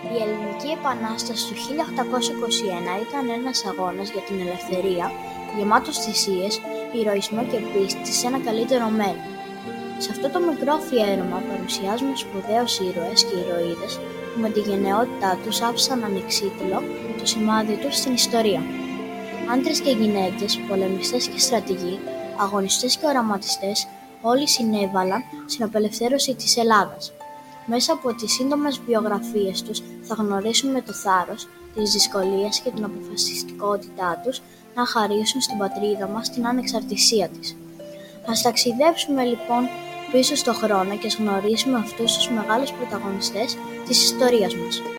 Η Ελληνική Επανάσταση του 1821 ήταν ένας αγώνας για την ελευθερία, γεμάτος θυσίες, ηρωισμό και πίστη σε ένα καλύτερο μέλλον. Σε αυτό το μικρό αφιέρωμα παρουσιάζουμε σπουδαίους ήρωες και ηρωίδες που με τη γενναιότητά τους άφησαν ανεξίτηλο το σημάδι τους στην ιστορία. Άντρες και γυναίκες, πολεμιστές και στρατηγοί, αγωνιστές και οραματιστές, όλοι συνέβαλαν στην απελευθέρωση της Ελλάδας. Μέσα από τις σύντομες βιογραφίες τους θα γνωρίσουμε το θάρρος, τις δυσκολίες και την αποφασιστικότητά τους να χαρίσουν στην πατρίδα μας την ανεξαρτησία της. Ας ταξιδέψουμε λοιπόν πίσω στο χρόνο και ας γνωρίσουμε αυτούς τους μεγάλους πρωταγωνιστές της ιστορίας μας.